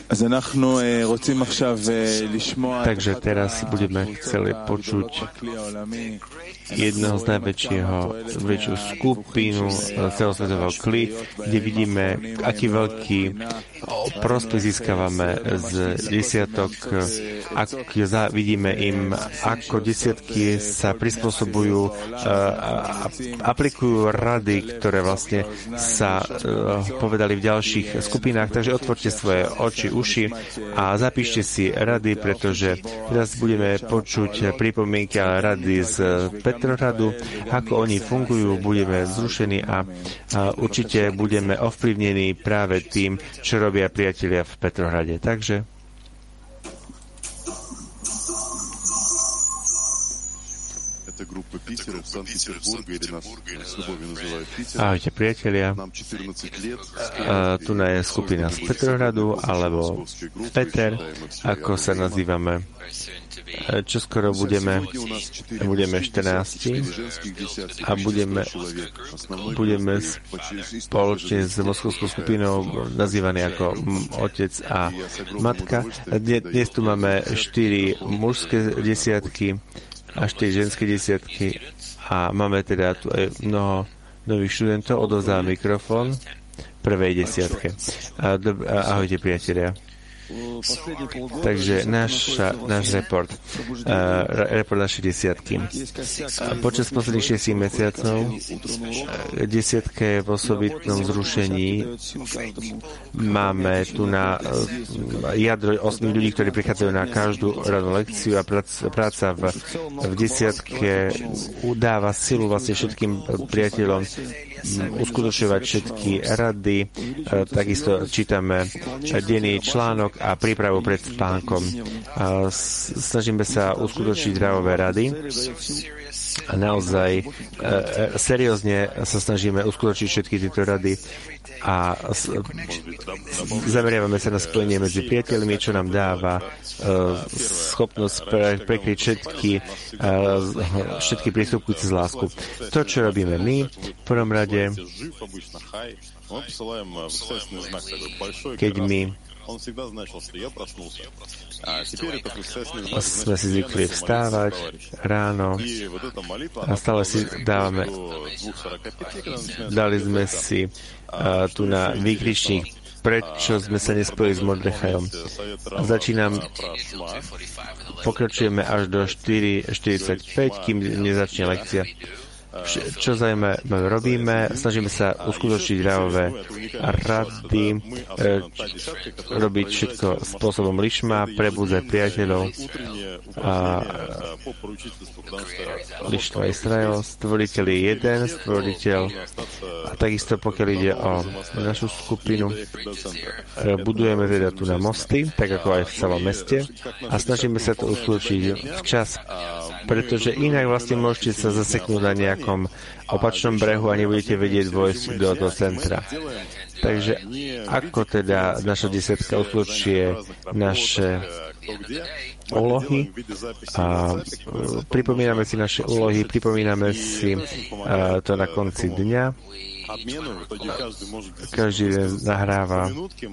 Takže teraz budeme chceli počuť jedného z najväčšiu skupinu celosvetového KLI, kde vidíme, aký veľký prospech získavame z desiatok, vidíme im, ako desiatky sa prispôsobujú, aplikujú rady, ktoré vlastne sa povedali v ďalších skupinách. Takže otvorte svoje oči, uši a zapíšte si rady, pretože teraz budeme počuť pripomienky a rady z Petrohradu, ako oni fungujú, budeme vzrušení a určite budeme ovplyvnení práve tým, čo robia priatelia v Petrohrade. Takže ahojte priatelia, tu je skupina z Petrohradu, alebo Peter, ako sa nazývame. Čoskoro budeme 14 a budeme spoločne s moskovskou skupinou nazývaní ako otec a matka. Dnes tu máme 4 mužské desiatky a 4 ženské desiatky a máme teda tu aj mnoho nových študentov. Odovzdám mikrofón prvej desiatke. Ahojte priatelia. Takže náš report našej desiatky. Počas posledných 6 mesiacov desiatka je v osobitnom zrušení. Máme tu na jadro 8 ľudí, ktorí prichádzajú na každú ranú lekciu a práca v desiatke udáva silu vlastne všetkým priateľom uskutočňovať všetky rady. Takisto čítame denný článok a prípravu pred spánkom. Snažíme sa uskutočniť dravové rady a naozaj seriózne sa snažíme uskutočniť všetky tieto rady a zameriavame sa na spojenie medzi priateľmi, čo nám dáva schopnosť prekryť všetky prístupujúce z lásku. To, čo robíme my, v prvom rade, keď my sme si zvykli vstávať ráno a stále si dali sme si tu na výkričník, prečo sme sa nespojili s Mordechajom. Pokračujeme až do 4:45, kým nezačne lekcia. Čo zaujímavé robíme, snažíme sa uskutočniť dravové rady, robiť všetko spôsobom lišma, prebudzať priateľov a lištva Izrael, stvoriteľ je jeden, stvoriteľ a takisto pokiaľ ide o našu skupinu, budujeme teda tu na mosty, tak ako aj v celom meste a snažíme sa to uskutočniť včas, pretože inak vlastne môžete sa zaseknúť na nejakom opačnom brehu a nebudete vedieť vojsť do toho centra. Takže ako teda naša desiatka uskutočuje naše úlohy a pripomíname si naše úlohy, pripomíname si to na konci dňa. Každý nahráva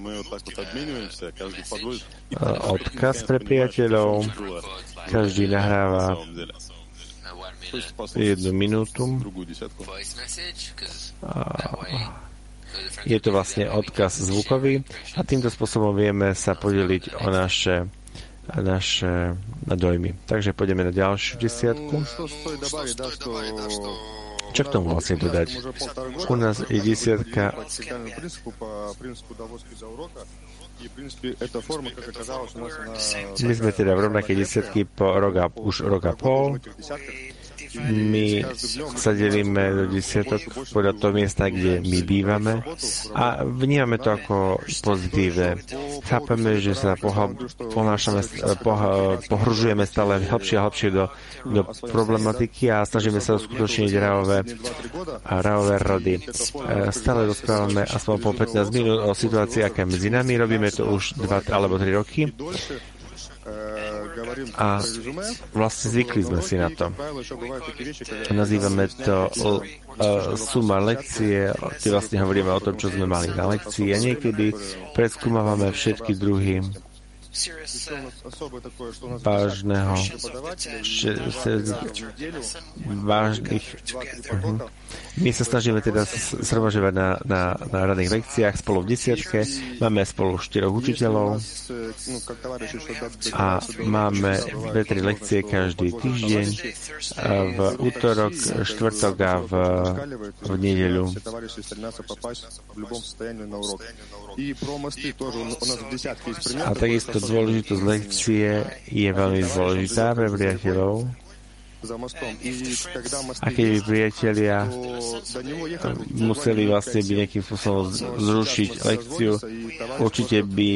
odkaz pre priateľov, každý nahráva 1 minútu. Je to vlastne odkaz zvukový a týmto spôsobom vieme sa podeliť o naše dojmy. Takže pôjdeme na ďalšiu desiatku. Čo k tomu vlastne dodať? U nás je desiatka. My sme teda v rovnakej desiatky už rok a pol. My sa delíme do desiatok podľa toho miesta, kde my bývame a vnímame to ako pozitívne. Chápeme, že sa pohružujeme stále hlbšie a hlbšie do problematiky a snažíme sa uskutočniť rávové rady. Stále rozprávame aspoň po 15 minút o situácii, aká medzi nami. Robíme to už 2 alebo 3 roky. A vlastne zvykli sme si na to. Nazývame to suma lekcie, kde vlastne hovoríme o tom, čo sme mali na lekcii a niekedy preskúmavame všetky druhy vážnych. My sa snažíme teda zhromažďovať na ranných lekciách spolu v 10. Máme spolu 4 učiteľov a máme 2-3 lekcie každý týždeň v útorok, štvrtok a v nedeľu. A takisto dôležitosť lekcie je veľmi dôležitá pre priateľov. A keď by priatelia museli vlastne by nejakým spôsobom zrušiť lekciu, určite by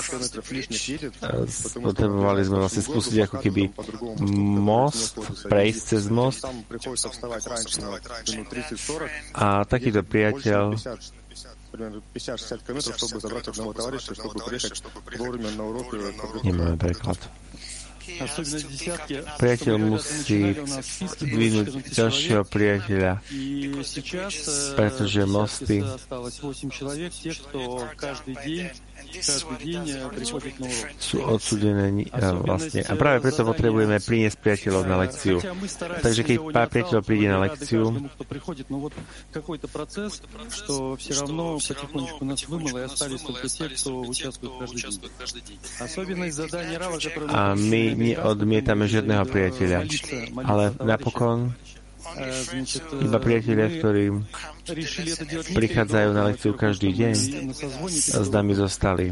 potrebovali sme vlastne spustiť ako keby most, prejsť cez most. A takýto priateľ nemáme preklad. Priateľ musí dvihnúť ďalšieho priateľa, pretože mosty sú odsúdené vlastne. A práve preto potrebujeme priniesť priateľov na lekciu. Takže keď pár priateľov príde na lekciu, a my neodmietame žiadneho priateľa, ale napokon iba priatelia, ktorí prichádzajú na lekciu každý deň, s nami zostali.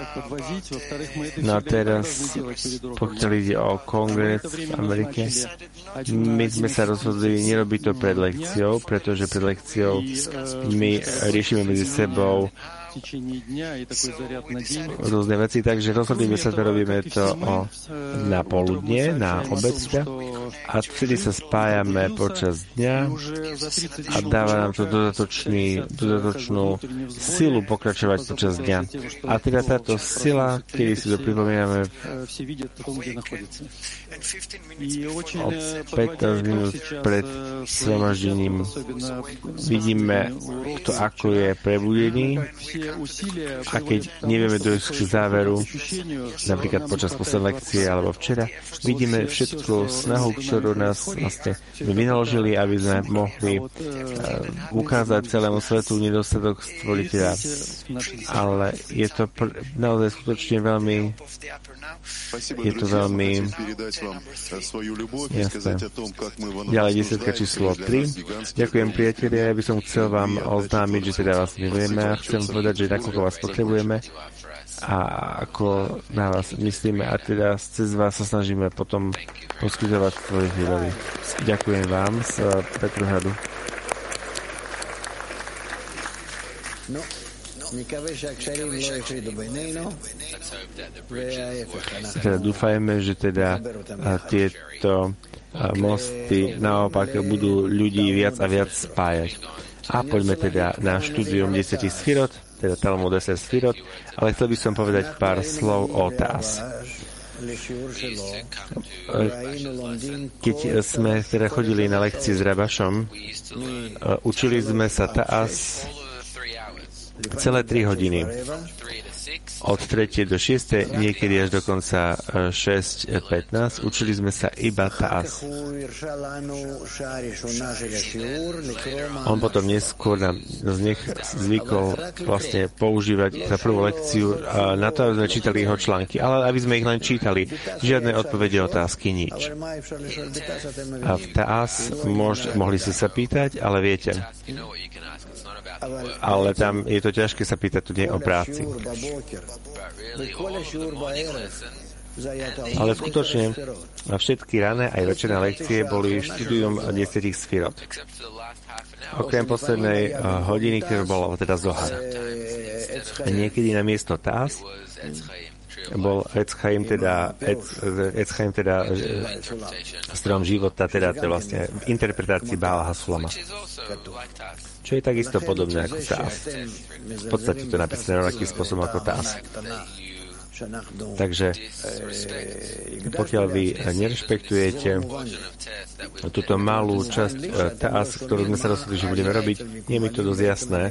No a teraz, pokiaľ ide o kongres v Amerike, my sme sa rozhodli nerobiť to pred lekciou, pretože pred lekciou my riešime medzi sebou rôzne veci, takže rozhodíme sa, to robíme to na poludne, na obed a vtedy sa spájame počas dňa a dáva nám to dodatočnú silu pokračovať počas dňa. A teda táto sila, kedy si to pripomíname o 15 minút pred zhromaždením, vidíme, kto ako je prebudený. A keď nevieme dojsť k záveru, napríklad počas poslednej lekcie alebo včera, vidíme všetku snahu, ktorú nás vlastne vynaložili, aby sme mohli ukázať celému svetu nedostatok stvoriteľa. Ale je to naozaj skutočne veľmi jasné. Ďalej 10 číslo 3. Ďakujem, priatelia, ja by som chcel vám oznámiť, že teda vás milujeme a chcem povedať, že nakoľko vás potrebujeme a ako na vás myslíme a teda cez vás sa snažíme potom poskytovať svoje výrody. Ďakujem vám z Petrohradu. Teda dúfajme, že teda tieto mosty naopak budú ľudí viac a viac spájať. A poďme teda na štúdium 10 sfirot, teda Talmud 10 sfirot, ale chcel by som povedať pár slov o Taas. Keď sme teda chodili na lekcie s Rabašom, učili sme sa Taas celé 3 hodiny. Od 3. do 6. niekedy až do konca 6:15 učili sme sa iba Taas. On potom neskôr nám zvykol vlastne používať za prvú lekciu na to, aby sme čítali jeho články, ale aby sme ich len čítali. Žiadne odpovede, otázky, nič. A v Taas mohli ste sa pýtať, ale viete, ale tam je to ťažké sa pýtať, tu nie o práci. Ale skutočne všetky rané aj večerné lekcie boli štúdium 10 sfirot. Okrem poslednej hodiny, ktorá bola teda Zohar. A niekedy na miesto Taas bol Etz Chaim, teda strom života, teda to je vlastne v interpretácii Bála Hasulama. Čo je takisto podobné ako Taas. V podstate to je napísané rovnakým spôsobom ako Taas. Takže pokiaľ vy nerešpektujete túto malú časť TAS, ktorú sme sa rozhodli, že budeme robiť, nie je mi to dosť jasné.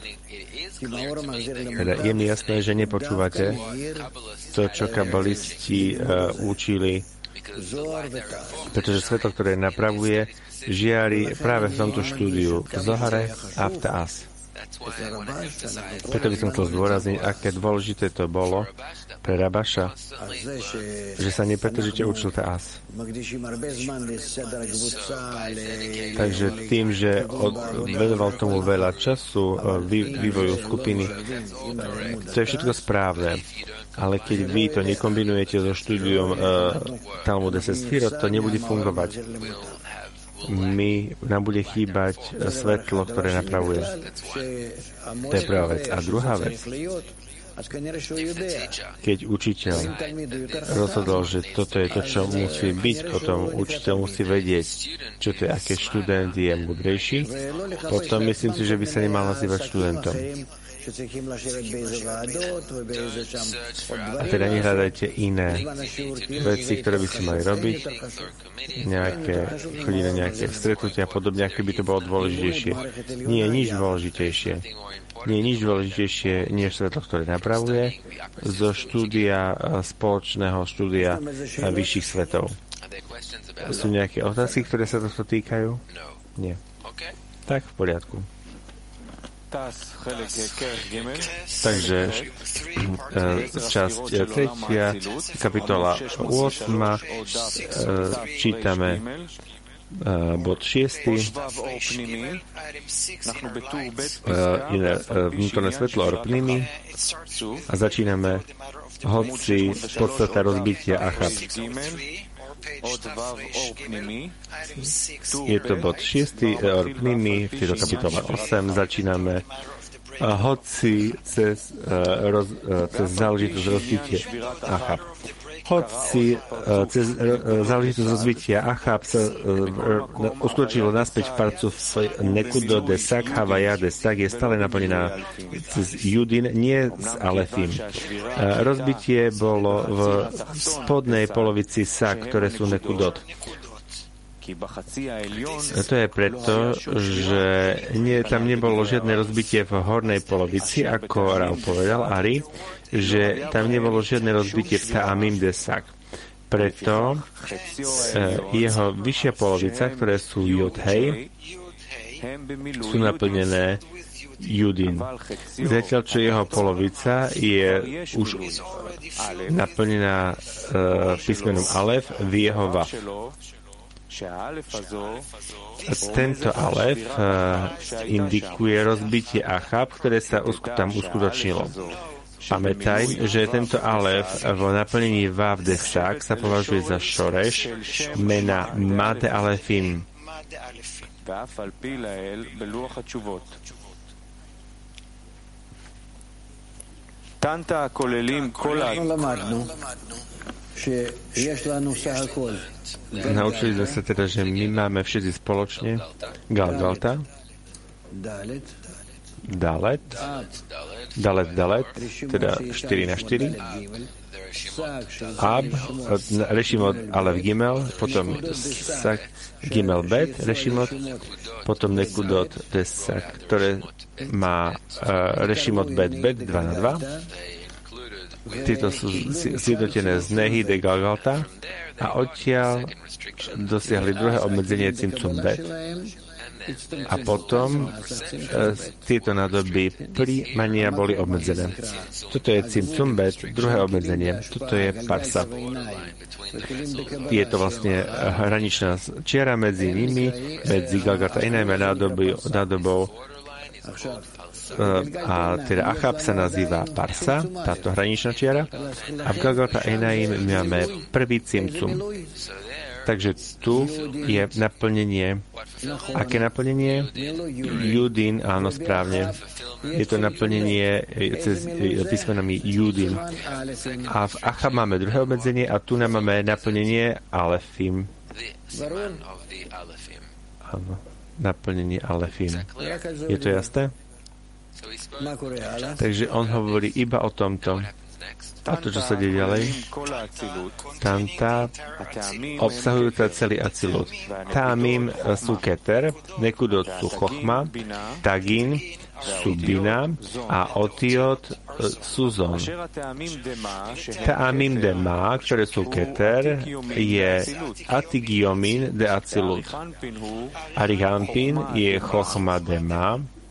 Teda je mi jasné, že nepočúvate to, čo kabalisti učili, pretože svetlo, ktoré napravuje, žiari práve v tomto štúdiu v Zohare a v TAS. Preto by som chcel zdôrazniť, aké dôležité to bolo pre Rabaša, že sa nepretržite učil TAS. Takže tým, že venoval tomu veľa času vývoju skupiny, to je všetko správne. Ale keď vy to nekombinujete so štúdiom Talmud Sefirot, to nebude fungovať. Nám bude chýbať svetlo, ktoré napravuje. To je prvá vec. A druhá vec, keď učiteľ rozhodol, že toto je to, čo musí byť, potom učiteľ musí vedieť, čo to je, aké študent je múdrejší, potom myslím si, že by sa nemal nazývať študentom. A teda nehľadajte iné veci, ktoré by ste mali robiť, chodiť na nejaké stretnutia a podobne, aké by to bolo dôležitejšie. Nie je nič dôležitejšie. Nie je nič dôležitejšie, než svetlo, ktoré napravuje zo spoločného štúdia vyšších svetov. Sú nejaké otázky, ktoré sa tohto týkajú? Nie. Tak, v poriadku. Takže časť 3, kapitola 8, čítame bod 6, vnútorné svetlo Orpnimi a začíname hoci podstata rozbitia Achab. Je to bod 6, Orpnimi, v tejto kapitole 8 začíname hoci cez záležitosť rozbitia Achab. Hoci cez záležitosť rozbitia Achab sa uskutočilo naspäť v parcu Nekudo de Sak, Havaya de Sak je stále naplnená cez Judin, nie s Alefim. Rozbitie bolo v spodnej polovici Sak, ktoré sú Nekudot. To je preto, že tam nebolo žiadne rozbitie v hornej polovici, ako Rav povedal, Ari, že tam nebolo žiadne rozbitie v Ta'amim de Sak. Preto jeho vyššia polovica, ktoré sú Jod-Hej, sú naplnené Judin. Zatiaľ, čo jeho polovica je už naplnená písmenom Alef v jeho Vav. Tento Alef indikuje rozbitie Achab, ktoré sa tam uskutočnilo. Pamätaj, že tento Alef v naplnení Vav de Sak sa považuje za šoreš mena Made Alefim. Naučili sme sa teda, že my máme všetci spoločne Galgalta, Dalet, teda 4 na 4, Ab, Rešimot, Alef Gimel, potom Sak, Gimel Bet, Rešimot, potom Nekudot, Desak, ktoré má Rešimot Bet, 2 na 2. Tieto sú zjednotené z Nehy de Galgalta a odtiaľ dosiahli druhé obmedzenie Cimcum Bet. A potom tieto nádoby príjmania boli obmedzené. Toto je Cimcum Bet, druhé obmedzenie. Toto je Parsa. Je to vlastne hraničná čiara medzi nimi, medzi Galgalta Einaim a nádobou. A teda Achab sa nazýva Parsa, táto hraničná čiara, a v Galgalta Einaim máme prvý Cimcum. Takže tu je naplnenie. Aké naplnenie? Judin, áno, správne. Je to naplnenie cez písmenami Judin. A v Achab máme druhé obmedzenie a tu nám máme naplnenie Alefim. Áno, naplnenie Alefim. Je to jasné? Takže on hovorí iba o tomto. A to, čo sa deje ďalej, Tanta obsahujúca celý Acilut. Támim sú Keter, Nekudot sú Chochma, Tagin sú Bina a Otiot sú Zon. Támim de Ma, ktoré sú Keter, je Atigiomin de Acilut. Arihampin je Chochma de Ma,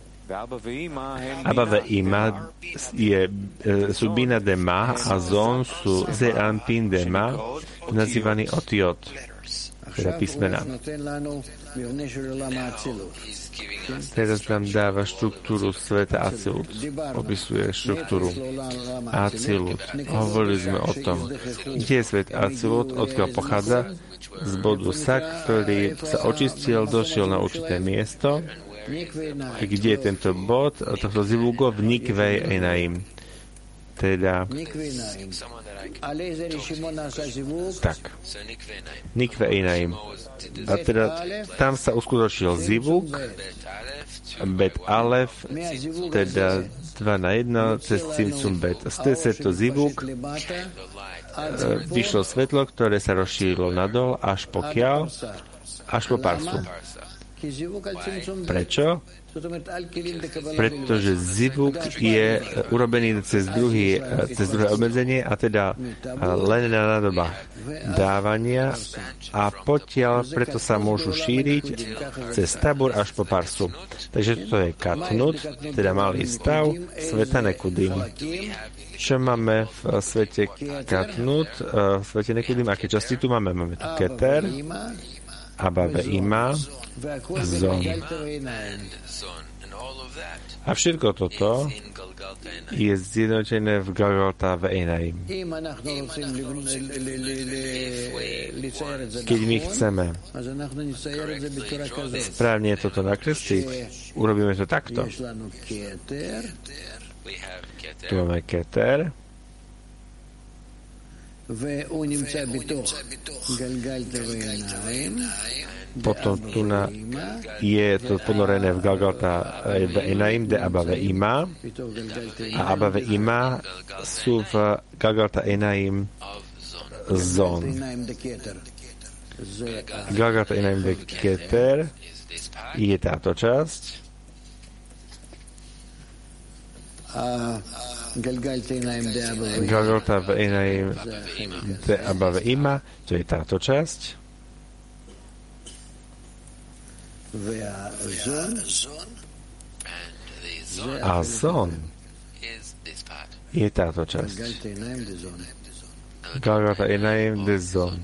Abba ve Ima je Subina de Ma a Zon sú Zeampin de Ma, nazývaný Otiot, teda písmena. Teraz nám dáva štruktúru sveta Acilut. Opisuje štruktúru Acilut. Hovorili sme o tom, kde je svet Acilut, odkiaľ pochádza, z bodu Sak, ktorý sa očistil, došiel na určité miesto. Kde je tento bod tohto zivugo? V Nikvej Einaim. Teda tak. Nikve Einaim. A teda tam sa uskutočil zivuk Bet Alef, teda 2 na 1 cez Cimcum Bet. Z to zivuk vyšlo svetlo, ktoré sa rozšírilo nadol až po Parsu. Prečo? Pretože zivuk je urobený cez druhé obmedzenie a teda len na nadobách dávania a potiaľ preto sa môžu šíriť cez Tabor až po Parsu. Takže to je Katnut, teda malý stav sveta Nekudim. Čo máme v svete Katnut, v svete Nekudim? Aké časti tu máme? Máme tu Keter, Abba ve Ima, Zon. A všetko toto je zjednotené v Galgalta ve Einaim. Keď my chceme správne toto nakresliť, urobíme to takto. Tu máme Keter, potom tu je to ponorené v Galgalta ve Einaim de Abba ve Ima a Abba ve Ima sú v Galgalta Einaim Zon. Galgalta Einaim de Keter je táto časť Galgalta ve Einaim de Abba ve Ima, to je táto časť. A Zon je táto časť. Galgalta Einaim de Zon.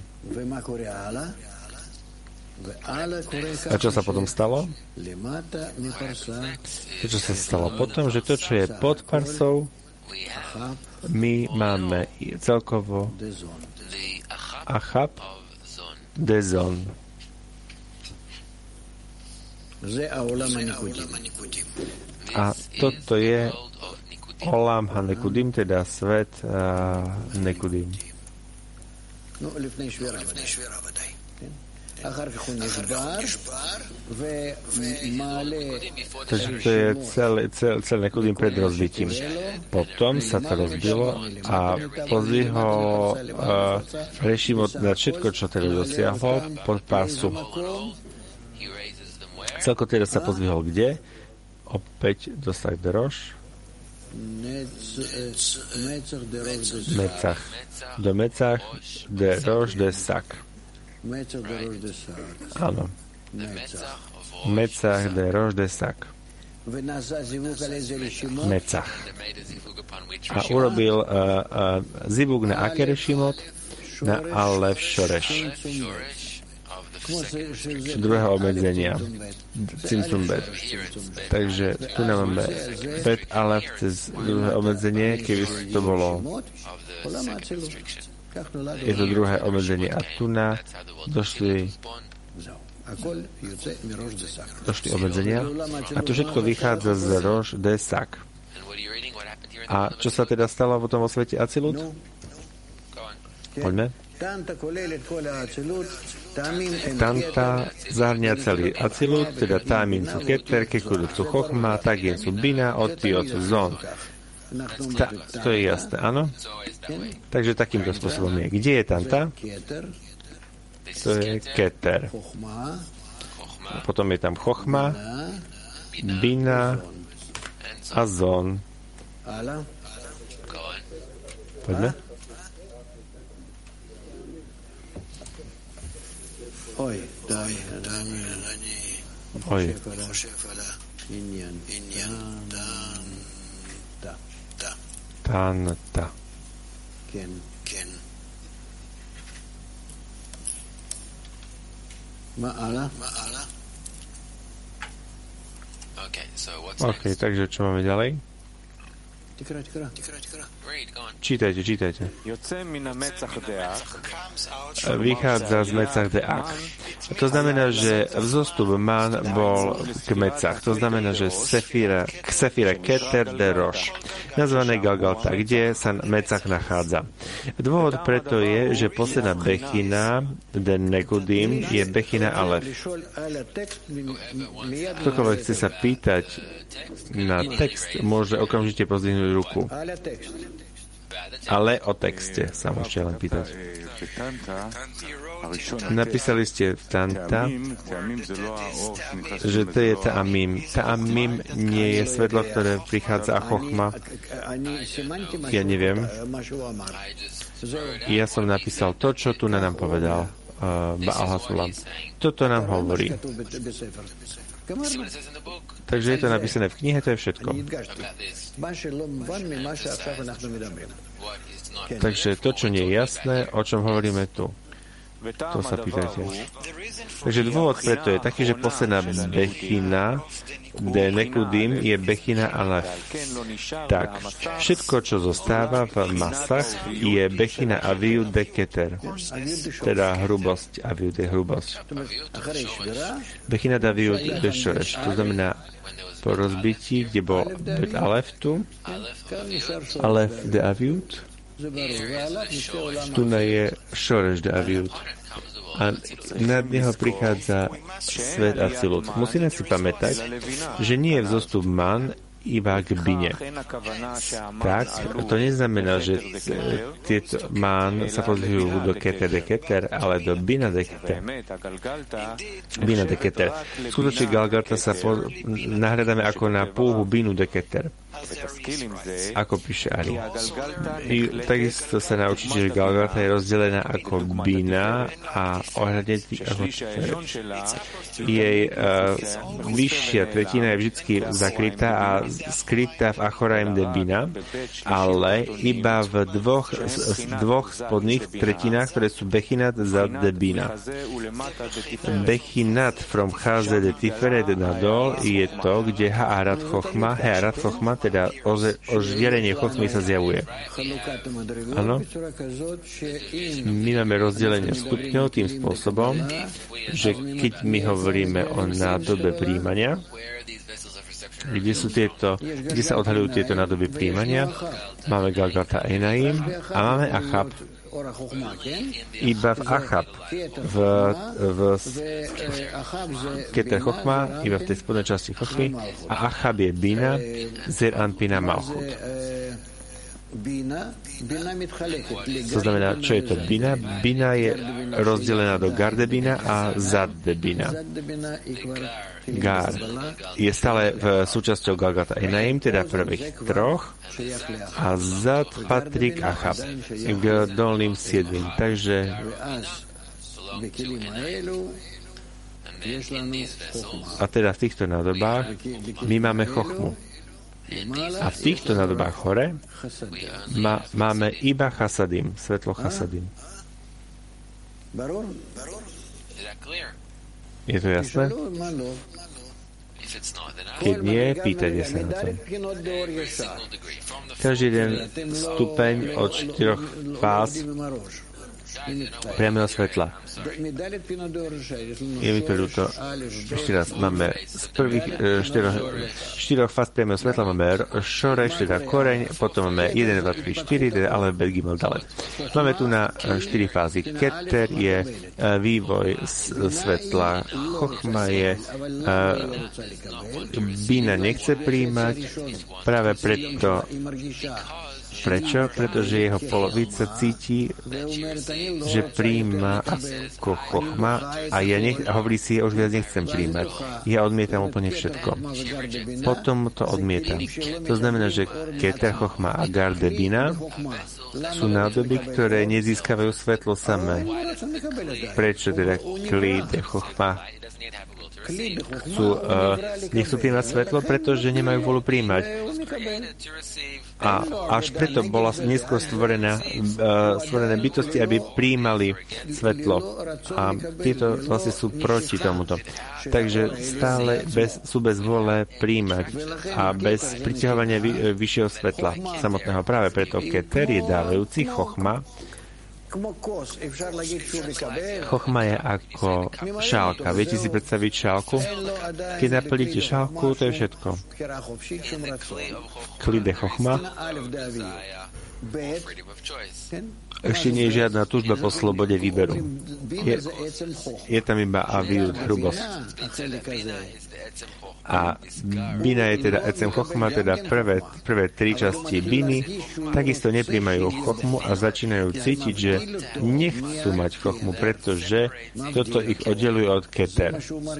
A čo sa potom stalo? Čo sa stalo potom? Že to, čo je pod Parsou, my máme celkovo Achab de Zon. A toto je Olam HaNekudim, teda svet Nekudim. Takže to je celé Nekudim pred rozbitím. Potom sa to rozbilo a pozdvihol Rešimot na všetko, čo teda dosiahol pod Parsu. Celko teda sa pozdvihol kde? Opäť dostať Deroš. Mecach. Do Mecach, Deroš, Desak. Áno. Mecach, Deroš, Desak. Mecach. A urobil zivuk na aké Rešimot? Na Alef Šoreš. Druhého obmedzenia Cimcum Bet. Takže tu máme Bet Alef cez druhé obmedzenie, keby to bolo je to druhé obmedzenie a tu došli obmedzenia a tu všetko vychádza z Roš de Sak. A čo sa teda stalo potom vo svete Acilut? Poďme. Tanta zahrňa celý Acilut, teda Támin sú Keter, Kekudot sú Chochma, Tagin sú Bina, Otiot sú Zon. To je jasné, áno? Takže takýmto spôsobom je. Kde je tanta? To je keter. Potom je tam chochma, bina a zon. Poďme. Oj. Tanta. OK, takže čo máme ďalej? Čítajte. Vychádza z Mecach de Ach. To znamená, že vzostup Man bol k Mecach. To znamená, že k Sefire Keter de Roš, nazvané Galgalta, kde sa Mecach nachádza. Dôvod preto je, že posledná Bechina de Nekudim je Bechina Alef. Ktokoľvek chce sa pýtať na text, môže okamžite pozdvihnúť ruku. Ale o texte sa môžete len pýtať. Napísali ste v Tanta, že to je Ta'amim. Ta'amim nie je svetlo, ktoré prichádza a chochma. Ja neviem. Ja som napísal to, čo tu nám povedal Baal HaSulam. Toto nám hovorí. Takže je to napísané v knihe, to je všetko. Takže to, čo nie je jasné, o čom hovoríme tu. To sa pýtate. Takže dôvod preto je taký, že posledná Bechina de Nekudim je Bechina Alef. Tak, všetko, čo zostáva v masách, je Bechina Aviud de Keter. Teda hrubosť. Aviud je hrubosť. Bechina de Aviud de Šoreš. To znamená, po rozbití, kde bol Bet Alef tu, Alef de Aviud, tu je Šoreš de Aviud. A nad neho prichádza svet Acilut. Musíme si pamätať, že nie je vzostup Man iba k bine. Tak, to neznamená, že tieto Man sa pozdvihujú do Keter de Keter, ale do Bina de Keter. Bina de Keter. Skutočne Galgalta sa nahľadáme ako na púhu Binu de Keter. Ako píše Ari. Takisto sa naučíte, že Galgalta je rozdelená ako Bina a ohľadne jej vyššia tretina je vždy zakrytá a skrytá v Achoraim de Bina, ale iba v dvoch spodných tretinách, ktoré sú Bechinat Zad de Bina. Bechinat from Chaze de Tiferet nadol je to, kde Haarat Chochma, teda ožierenie chochmy sa zjavuje. Áno? My máme rozdelenie stupňov tým spôsobom, že keď my hovoríme o nádobe príjmania, kde sa odhaľujú tieto nádoby príjmania, máme Galgalta Einaim a máme Achab. Iba v Achab, v Keter Chochma, iba v tej spodnej časti Chochmy, a Achab je Bina, Zer Anpina Malchut. To znamená, čo je to Bina? Bina je rozdelená do Gardebina a Zaddebina. Gár je stále v súčasťou Galgalta Einaim, teda prvých troch, a Zad patrí k Achab, k dolným 7. Takže a teda v týchto nádobách my máme chochmu. A v týchto nádobách hore máme iba chasadim, svetlo chasadim. Je to jasné? Keď nie, pýtajte sa na to. Každý jeden stupeň od 4 fáz priameho svetla. Je mi to ľúto. Ešte raz, máme z prvých štyroch fáz priameho svetla máme šoreš, teda koreň, potom máme 1, 2, 3, 4, teda alef, bet, gimel, dalet. Máme tu na 4 fázy. Keter je vývoj svetla, chochma je Bina nechce prijímať, práve preto. Prečo? Pretože jeho polovica cíti, že prijíma ako chochma a hovorí si, ja už viac nechcem prijímať. Ja odmietam úplne všetko. Potom to odmietam. To znamená, že keter, chochma a garde bina sú nádoby, ktoré nezískavajú svetlo samé. Prečo teda klid, chochma nechcú prijímať svetlo, pretože nemajú vôľu prijímať. A až preto bola neskôr stvorené bytosti, aby prijímali svetlo. A tieto vlastne sú proti tomuto. Takže stále sú bez vôle prijímať a bez priťahovania vyššieho svetla samotného. Práve preto keter je dávajúci, chochma. Chochma je ako šálka. Viete si predstaviť šálku? Keď naplníte šálku, to je všetko. Klide chochma. Ešte nie je žiadna tužba po slobode výberu. Je tam iba aviut, hrubosť. A bina je teda ecem chochma, teda prvé 3 časti biny, takisto nepríjmajú chochmu a začínajú cítiť, že nechcú mať chochmu, pretože toto ich oddeluje od keter.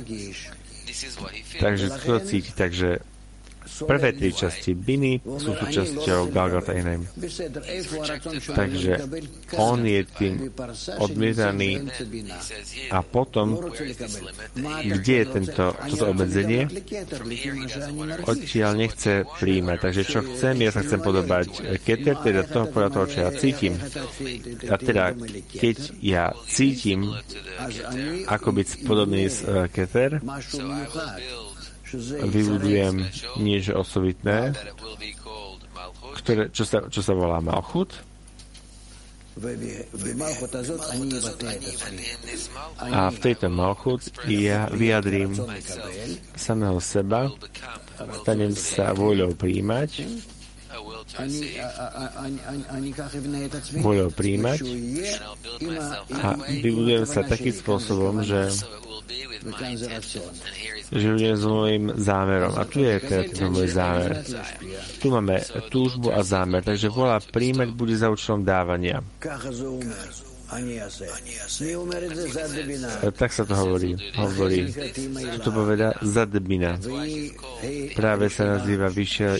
Takže to cíti, takže prvé 3 časti biny sú súčasťou Galgata Einaim. Takže on je tým odmietaný a potom, kde je toto obmedzenie, odtiaľ nechce prijímať. Takže čo chcem, ja sa chcem podobať keter, teda podľa toho, čo ja cítim. A teda, keď ja cítim, ako byť podobný s keter, vybudujem niečo osobitné, čo sa volá Malchut. A v tejto Malchut ja vyjadrím samého seba, stanem sa vôľou prijímať, a vybudujem sa takým spôsobom, že budem s môjim zámerom. A tu je teda môj zámer. Tu máme túžbu a zámer. Takže vôľa príjmať bude za účelom dávania. Tak sa to hovorí. Čo to povedá? Zadbina. Práve sa nazýva vyššia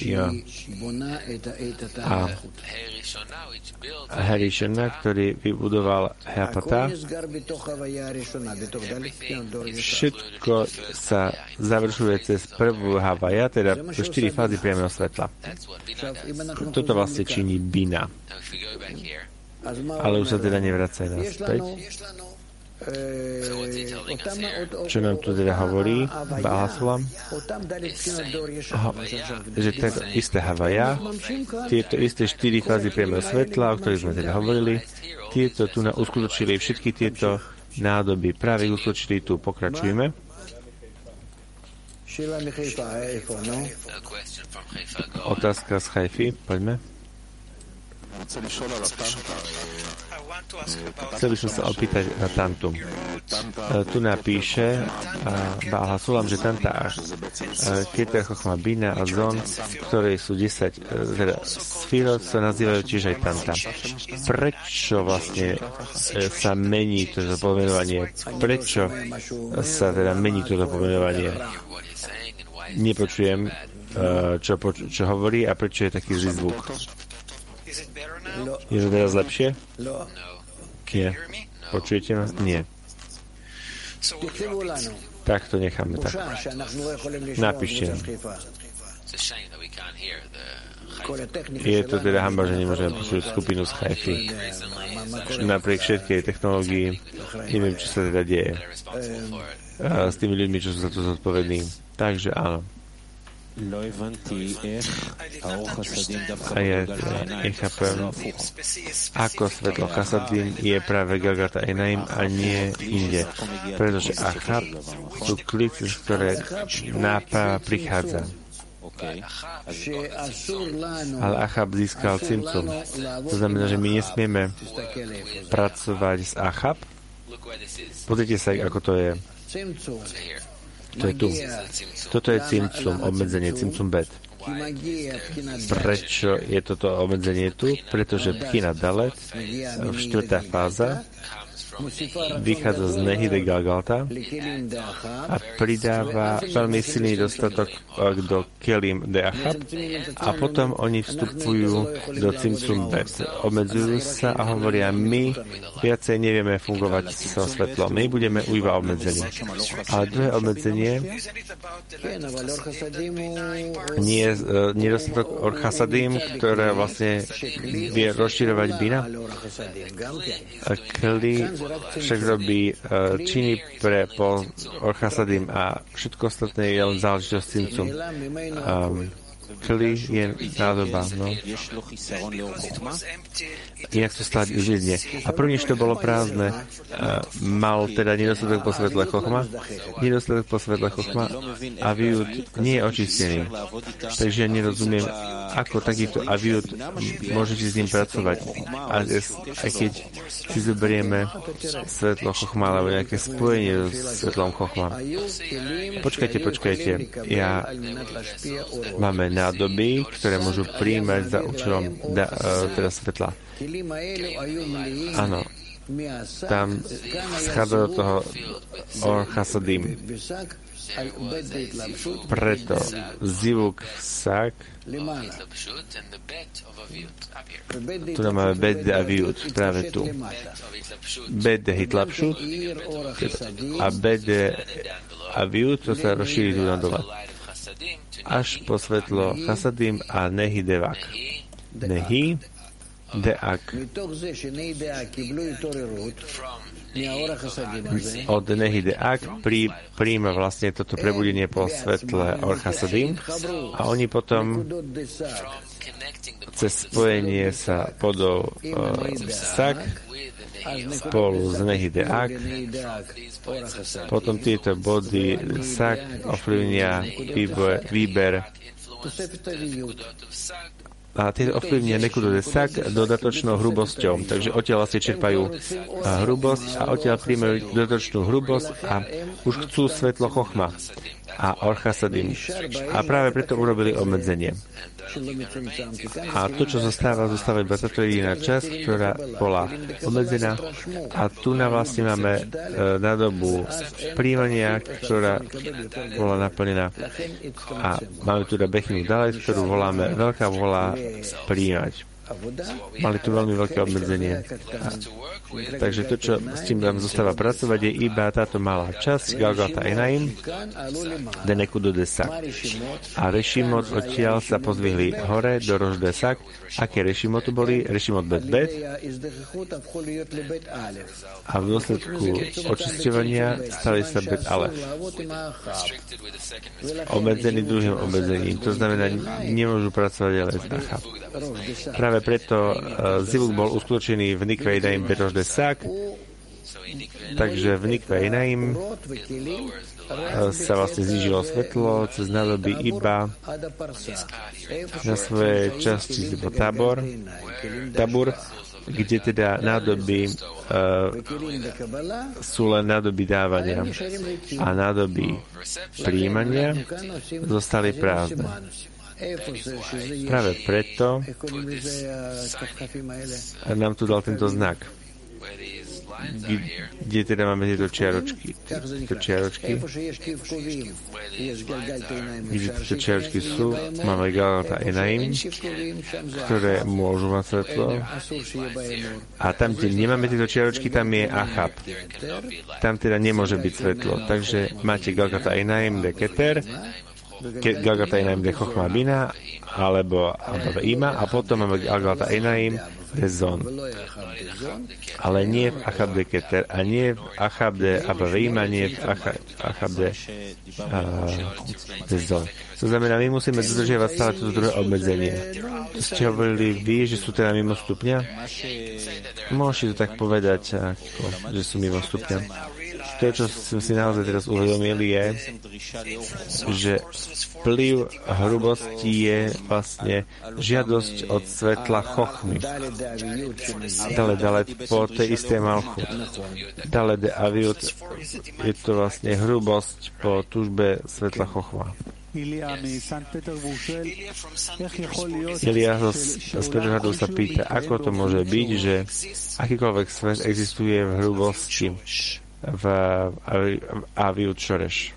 a Harishana, ktorý vybudoval Hapata. Všetko sa završuje cez prvú Havaja, teda 4 fázy priameho svetla. Toto vlastne činí Bina. Ale už sa teda nevracaj naspäť. Čo nám tu teda hovorí Bálaslam? Že to isté Havaja, tieto isté 4 fázy priameho svetla, o ktorých sme teda hovorili, tieto tu uskutočili všetky tieto nádoby. Práve uskutočili tu. Pokračujeme. Otázka z Haify. Poďme. Chcel by som sa opýtať na Tantu. Tu napíše Bála Sulam, že Tanta Keter, Chochma, Bina a Zon, ktorej sú 10 sfírot, sa nazývajú tiež aj Tanta. Prečo vlastne sa mení toto pomenovanie? Prečo sa teda mení toto pomenovanie? Nepočujem, čo hovorí a prečo je taký zlý zvuk. Je to teraz lepšie? Nie. Počujete ma? Nie. Tak to necháme tak. Napíšte. Je to teda hanba, že nemôžeme počuť skupinu z Haify. Napriek všetkej technológii neviem, čo sa teda deje s tými ľuďmi, čo sú za to zodpovední. Takže áno. A ja nechápem, ako svetlo chasadim je práve Galgata Einaim a nie inde. Pretože Achab sú klice, z ktoré náprava prichádza. Ale Achab získal Cimcum. To znamená, že my nesmieme pracovať s Achab. Pozrite sa, ako to je. To je tu. Toto je Cimcum, obmedzenie, Cimcum Bet. Prečo je toto obmedzenie tu? Pretože Pchina Dalet, štvrtá fáza, vychádza z Nehide Galgalta a pridáva veľmi silný dostatok do Kelim de Achab a potom oni vstupujú do Cimcum Bet. Obmedzujú sa a hovoria, my viacej nevieme fungovať so svetlom. My budeme iba obmedzení. A druhé obmedzenie nie je nedostatok Or Chasadim, ktoré vlastne vie rozširovať Bina. Kli však robí činy pre Or Chasadim a všetko ostatné je len záležitosť Cimcum. Kli je nádoba, no. Inak to stáť židne. A prvnež to bolo prázdne. Mal teda nedostatok po svetle chochma. Nedostatok po svetle chochma a aviut nie je očistený. Takže ja nerozumiem, ako takýto aviut môžete s ním pracovať. A aj keď si zoberieme svetlo chochma alebo nejaké spojenie s svetlom chochma. Počkajte. Máme nádoby, ktoré môžu prijímať za účelom teda svetla. Áno, tam schádza do toho Or Chasadim. Preto Zivuk Sak, tu nám máme Bet de Aviut, práve tu. Bet de Hitlapšut a Bet de Aviut, to sa rozšíri tu na dole. Až po svetlo Chasadim a Nehi Devak. Nehi Deak. Od Nehi Deak príjma vlastne toto prebudenie po svetle Or Chasadim a oni potom cez spojenie sa podou Sak spolu z Nehi Deak potom tieto body Sak ovplyvnia výber a tieto ovplyvnia Nekudo de Sak dodatočnou hrubosťou. Takže odtiaľ vlastne čerpajú hrubosť a odtiaľ príjmajú dodatočnú hrubosť a už chcú svetlo chochma a Or Chasadim. A práve preto urobili obmedzenie. A to, čo zostáva iba táto jediná časť, ktorá bola obmedzená. A tu na vlastne máme nádobu príjmania, ktorá bola naplnená. A máme tu Bechinu Dalet, ktorú voláme veľká vola príjmať. Mali tu veľmi veľké obmedzenie. Takže to, čo s tým nám zostáva pracovať, je iba táto malá časť, Galgata Einaim, Denekudo de Sak. A Rešimot odtiaľ sa pozvihli hore do Roš de Sak. Aké Rešimot tu boli? Rešimot Bet Bet. A v dôsledku očisťovania stali sa Bet Alef. Obmedzený druhým obmedzením. To znamená, nemôžu pracovať ale z Achab. Práve preto Zivuk bol uskutočený v Nikve Einaim Betoš de Sak, takže v Nikve Einaim sa vlastne znížilo svetlo cez nádoby iba na svojej časti Tabur, kde teda nádoby sú len nádoby dávania a nádoby príjmania zostali prázdne. Práve preto nám tu dal tento znak, kde teda máme tieto čiaročky. Kde tieto čiaročky sú, máme Galgata Einaim, ktoré môžu mať svetlo. A tam, kde nemáme tieto čiaročky, tam je Achab. Tam teda nemôže byť svetlo. Takže máte Galgata Einaim de Keter, Galgata Einaim de Chochma Bina alebo Ima a potom máme Galgata Einaim rezon. Ale nie v Achabde Keter, a nie v Achabde Abavim, a nie v Achabde rezon. To znamená, my musíme dodržiavať stále toto druhé obmedzenie. To ste hovorili vy, že sú teda mimo stupňa? Môžete to tak povedať, ako, že sú mimo stupňa. To, čo som si naozaj teraz uvedomil, je, že vplyv hrubosti je vlastne žiadosť od svetla chochmy. Dale, po tej istej malchu. Dale de aviut, je to vlastne hrubosť po tužbe svetla chochma. Ilia z Petrohradu sa pýta, ako to môže byť, že akýkoľvek svet existuje v hrubosti v Aviut Šoreš.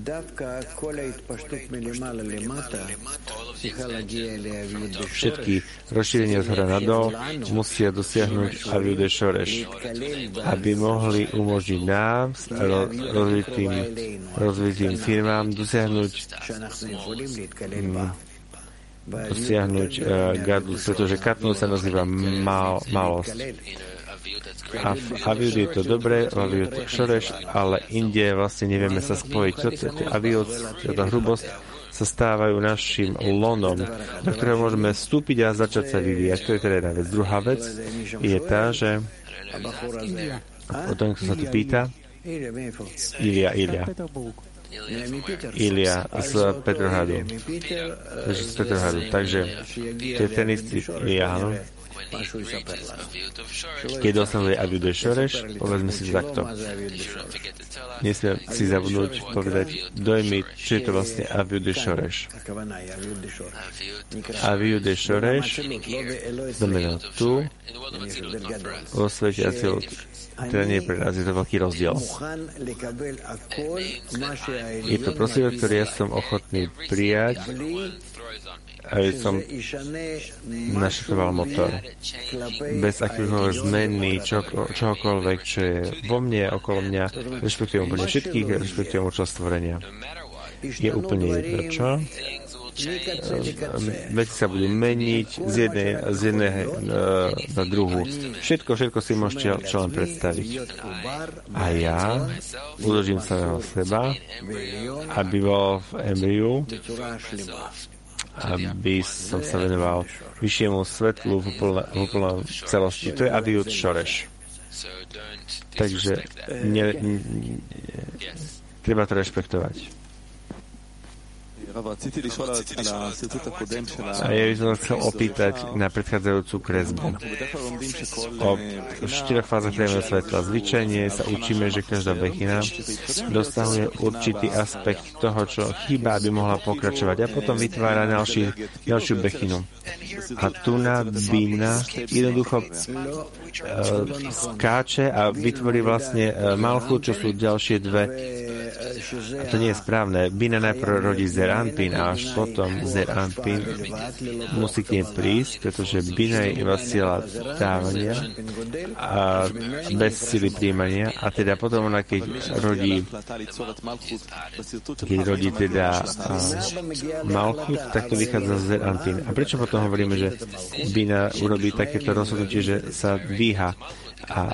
Všetky rozšírenia z hora nadol musia dosiahnuť Aviut Šoreš, aby mohli umožniť nám rozvitým firmám dosiahnuť gadus, pretože katnúť sa nazýva malosť. A v Aviut je to dobré, v Aviut Šoreš, ale inde vlastne nevieme sa spojiť. Aviut, táto hrubosť sa stávajú našim lonom, do ktorého môžeme vstúpiť a začať sa vyvíjať. To je teda jedna vec. Druhá vec je tá, že o tom, kto sa tu pýta, Ilia z Petrohradu. Takže to je ten istý Ilia, áno. Keď dostanú Aviut Šoreš, povedzme si takto. Nesmiem si zabudnúť povedať dojmy, čo je to vlastne Aviut Šoreš. Aviut Šoreš znamená tu vo svete Acilut. Teda nie pre nás, je to veľký rozdiel. Je to prostriedok, ktorý ja som ochotný prijať, aby som naštartoval motor. Bez akýchkoľvek zmeny, čohokoľvek, čo je vo mne, okolo mňa, rešpektujem úplne všetkých, rešpektujem účel stvorenia. Je úplne jedno, čo? Veci sa budú meniť z jednej na druhú. Všetko si môžete čo len predstaviť. A ja uložím samého seba, aby bol v embriu, aby som sa venoval vyššiemu svetlu v úplnom celosti. To je Aviut Šoreš. Takže treba to rešpektovať. A ja by som chcel opýtať na predchádzajúcu kresbu. O 4 fázach priamého svetla. Zvyčajne sa učíme, že každá bechina dosahuje určitý aspekt toho, čo chýba, aby mohla pokračovať. A potom vytvára ďalšiu bechinu. A tuná bina jednoducho skáče a vytvorí vlastne malchu, čo sú ďalšie dve. A to nie je správne. Bina najprv rodí Zeranpin a až potom Zeranpin musí k nej prísť, pretože Bina je iba sila dávania a bez sily príjmania. A teda potom ona, keď rodí teda Malchut, tak to vychádza z Zeranpin. A prečo potom hovoríme, že Bina urobí takéto rozhodnutie, že sa dvíha a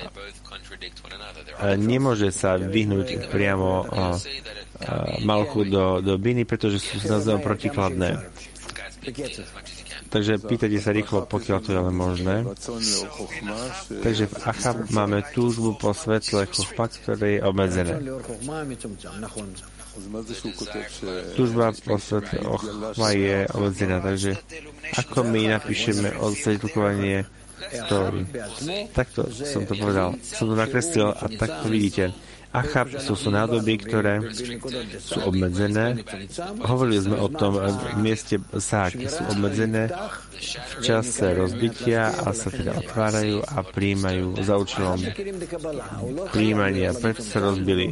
nemôže sa vyhnúť priamo Malchu do Biny, pretože sú navzájom protikladné. Takže pýtajte sa rýchlo, pokiaľ to je ale možné. Takže v Achab máme túžbu po svetle chochma, ktoré je obmedzené. Túžba po svetle chochma je obmedzená. Takže ako my napíšeme odsvetľkovanie story. Takto som to povedal. Som to nakreslil a takto vidíte. Achab sú nádoby, ktoré sú obmedzené. Hovorili sme o tom v mieste sáky. Sú obmedzené v čase rozbitia a sa teda otvárajú a príjmajú za účelom príjmania. Prečo sa rozbili?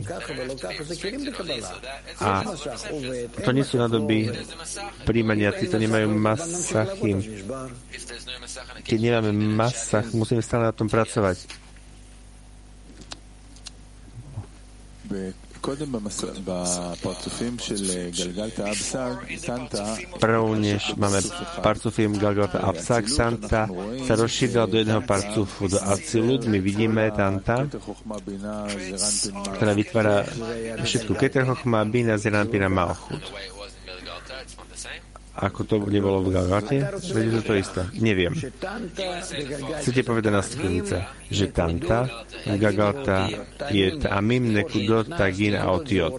A to nie sú nádoby príjmania. Títo nemajú masachim. Keď nemáme masach, musíme stále na tom pracovať. Prv, než máme parcufim Galgalta Absak, Tanta sa rozšírila do jedného parcufu, do Acilut. My vidíme Tanta, ktorá vytvára všetku Keter Chochma, Bina, Zeran, Pina, Malchut. Ako to nebolo v Galgate? Veď to isté. Neviem. Chcete povedať nasledujúce, že Tanta, Galgata je Ta'amim, Nekudot, Tagin a Otiot.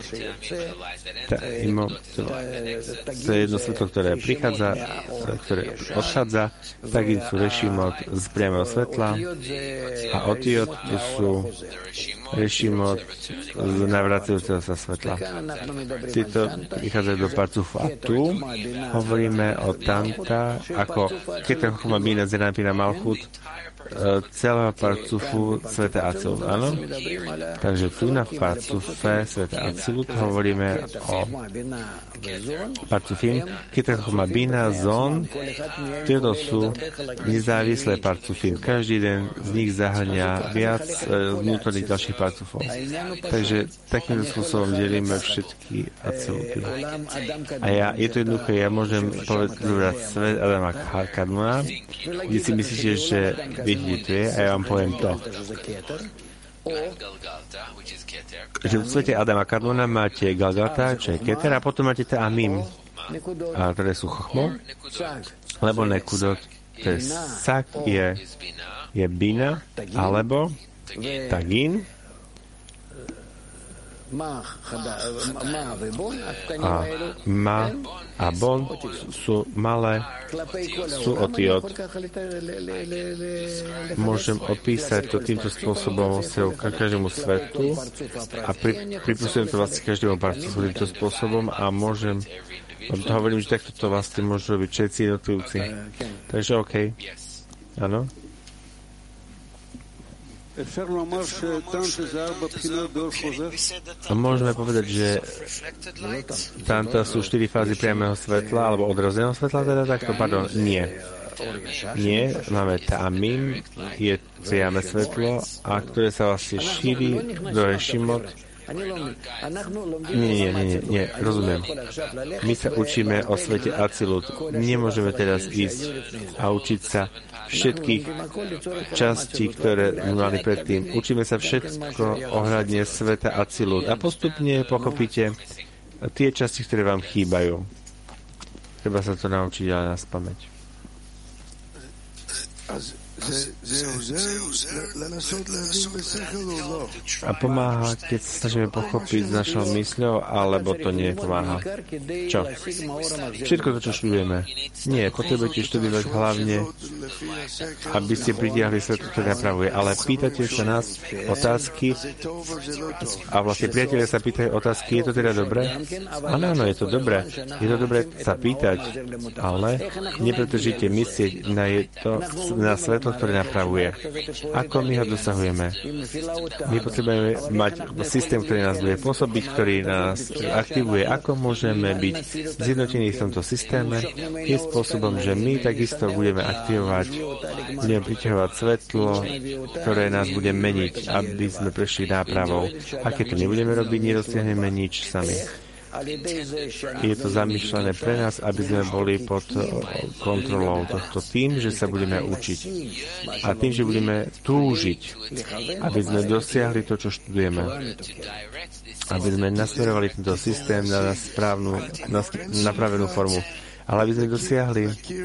To je jedno svetlo, ktoré prichádza, ktoré odchádza. Tagin sú Rešimot z priamého svetla a Otiot to sú Rešimot z navracujúceho sa svetla. Títo prichádzajú do parcufu. A tu hovoríme o Tanta ako Keter Chochma Bina Zeran Pina Malchut celého parcufu Sveta Acilut. Áno? Takže tu na parcufe Sveta Acilut hovoríme o parcufim Keter Chochma Bina Zon. Tieto sú nezávislé parcufim. Každý jeden z nich zahrňa viac vnútorných ďalších parcufov. Takže takýmto spôsobom delíme všetky Aciluty. A je to jednoduché, ja môžem povedať svet Adama Kadmona, kde si myslíte, že viete, to je, a ja vám poviem to. Že v svete Adama Kadmona máte Galgata, čo je Keter, a potom máte Ta'amim, a ktoré sú Chochmo, lebo Nekudot, to je Sak, je Bina, alebo Tagin, a Ma a Bon sú malé, sú Otiot. Môžem opísať to týmto spôsobom každému svetu a pripúšťujem to vlastne každému parcufu týmto spôsobom a môžem hovorím, že takto to vlastne môžu robiť všetci jednotlivci. Takže OK. Áno? Môžeme povedať, že Tanta sú 4 fázy priamého svetla, alebo odrazeného svetla, teda takto? Pardon, nie. Nie, máme Ta'amim, je priame svetlo, a ktoré sa vlastne šíri do Rešimot. Nie, rozumiem. My sa učíme o svete Acilut. Nemôžeme teraz ísť a učiť sa všetkých častí, ktoré mali predtým. Učíme sa všetko ohľadne sveta Acilut. A postupne pochopíte tie časti, ktoré vám chýbajú. Treba sa to naučiť ale na spamäť. A pomáha, keď sa snažíme pochopiť s našou mysľou, alebo to nie pomáha? Čo? Všetko to, čo študujeme. Nie, potrebujete študovať hlavne, aby ste pritiahli svetlo, ktoré napravuje. Ale pýtate sa nás otázky a vlastne priatelia sa pýtajú otázky, je to teda dobré? Áno, je to dobré. Je to dobré sa pýtať, ale nepretržite myslieť na svetlo, ktoré napravuje. Ako my ho dosahujeme? My potrebujeme mať systém, ktorý nás bude pôsobiť, ktorý nás aktivuje. Ako môžeme byť zjednotení v tomto systéme? Je spôsobom, že my takisto budeme aktivovať, budeme priťahovať svetlo, ktoré nás bude meniť, aby sme prešli nápravou. A keď to nebudeme robiť, nedosiahneme nič sami. Je to zamýšľané pre nás, aby sme boli pod kontrolou tohto tým, že sa budeme učiť. A tým, že budeme túžiť, aby sme dosiahli to, čo študujeme. Aby sme nasmerovali tento systém na správnu, napravenú formu. Ale aby sme dosiahli.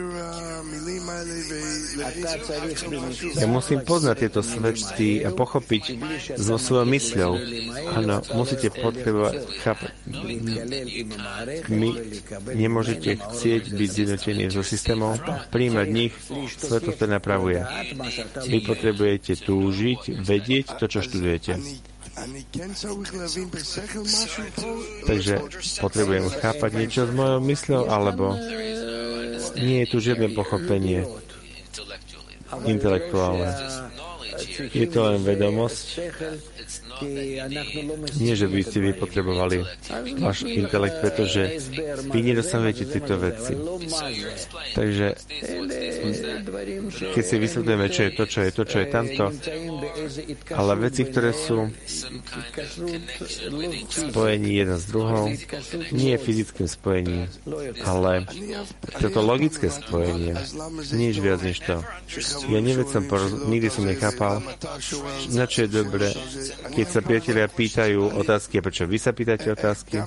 Ja musím poznať tieto svety a pochopiť so svojou mysľou. Áno, musíte potrebovať chápať. My nemôžete chcieť byť zjednotení so systémom, príjmať nich svetlo, ktoré napravuje. Vy potrebujete túžiť, vedieť to, čo študujete. Takže potrebujem chápať niečo s mojou mysľou, alebo nie je tu žiadne pochopenie intelektuálne. Je to len vedomosť. Nie, že by ste vy potrebovali váš intelekt, pretože vy nedosahujete tieto veci. Takže keď si vysvetľujeme, čo je to, čo je to, čo je tamto, ale veci, ktoré sú spojení jedna s druhou, nie je fyzickým spojením, ale toto logické spojenie, nič viac než to. Ja nikdy som nechápal, na čo je dobre, keď sa priatelia pýtajú otázky, a prečo vy sa pýtate otázky?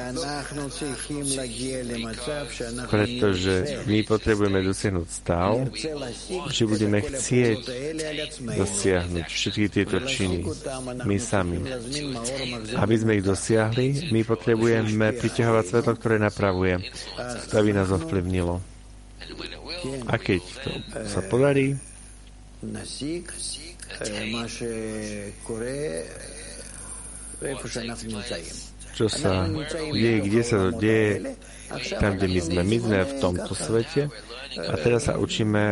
Pretože my potrebujeme dosiahnuť stav, že budeme chcieť dosiahnuť všetky tieto činy my sami. Aby sme ich dosiahli, my potrebujeme priťahovať svetlo, ktoré napravuje, aby nás ovplyvnilo. A keď to sa podarí, čo sa deje, kde sa to deje, tam, kde my sme. My sme v tomto svete a teraz sa učíme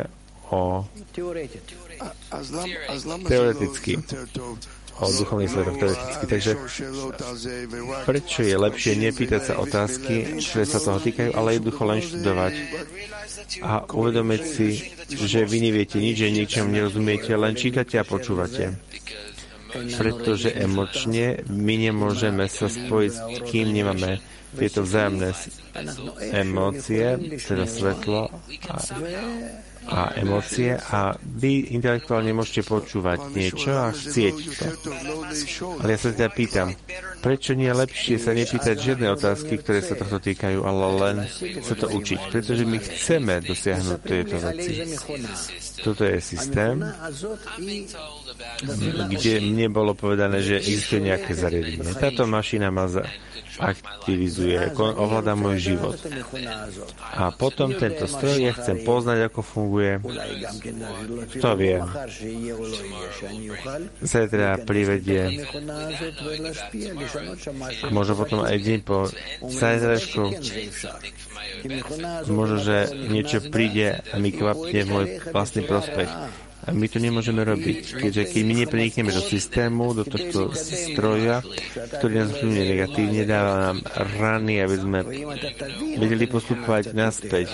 teoreticky o duchovných svetoch teoreticky. Takže prečo je lepšie nepýtať sa otázky, ktoré sa toho týkajú, ale jednoducho len študovať a uvedomiť si, že vy neviete nič, že ničom nerozumiete, len čítate a počúvate. Pretože emočne my nemôžeme sa spojiť, kým nemáme tieto vzájomné emócie, teda svetlo a emócie, a vy intelektuálne môžete počúvať niečo a chcieť to. Ale ja sa teda pýtam, prečo nie je lepšie sa nepýtať žiadne otázky, ktoré sa tohto týkajú, ale len sa to učiť, pretože my chceme dosiahnuť tieto veci. Toto je systém, kde mne bolo povedané, že existuje nejaké zariadenie. Táto mašina ma aktivizuje, ovláda môj život. A potom tento stroj, ja chcem poznať, ako funguje. Kto vie? Zajtra privedie. Možno potom aj deň po zajtrajšku. Možno, že niečo príde a mi kvapne v môj vlastný prospech. A my to nemôžeme robiť, keďže keď my neprenikneme do systému, do tohto stroja, ktorý nás vplyvňuje negatívne, dáva nám rany, aby sme vedeli postupovať naspäť.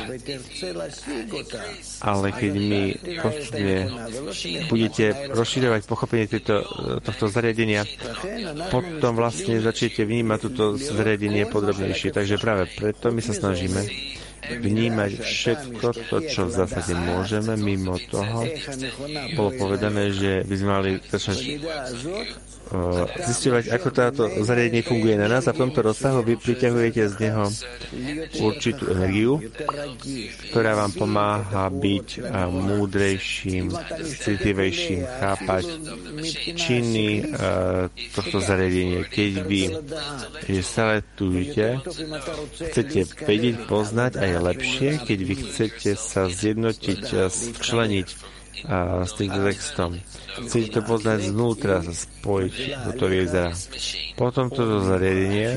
Ale keď my postupne budete rozširovať pochopenie tohto zariadenia, potom vlastne začnete vnímať toto zariadenie podrobnejšie. Takže práve preto my sa snažíme vnímať všetko to, čo v zásade môžeme. Mimo toho bolo povedané, že by sme mali začať zisťovať, ako táto zariadenie funguje na nás, a v tomto rozsahu vy priťahujete z neho určitú energiu, ktorá vám pomáha byť múdrejším, citlivejším, chápať činy tohto zariadenia. Keď vy stále túžite, chcete vedieť, poznať a je lepšie, keď vy chcete sa zjednotiť, včleniť s týmto textom. Chcete to poznať znútra, sa spojiť do toho jezera. Potom toto zariadenie